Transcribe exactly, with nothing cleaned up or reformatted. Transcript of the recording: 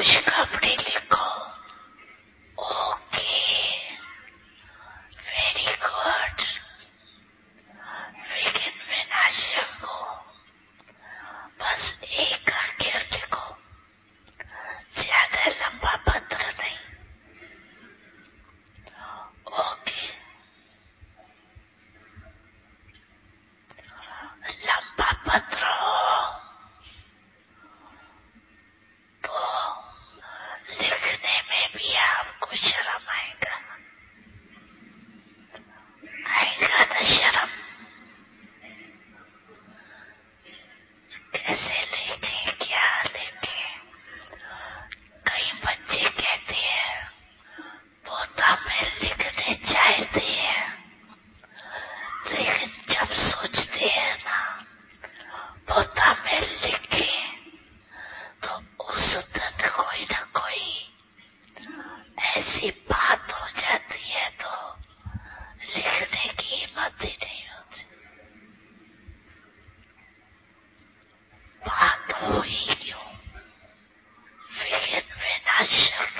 खुशखबरी लिखो। Okay, very good. विघ्न विनाशक को बस एक अक्षर लिखो, ज्यादा लंबा पत्र नहीं। ओके, लंबा पत्र हो तो लिखने में भी आपको शर्म आएगा, आएगा ना शर्म? कैसे लिखें, क्या लिखें? कई बच्चे कहते हैं पोता में लिखने चाहते हैं, लेकिन जब सोचते हैं ना पोता में लिखे तो उस दिन कोई ना कोई ऐसी बात हो जाती है तो लिखने की हिम्मत ही नहीं होती। बात हो ही क्यों? विघ्न विनाशक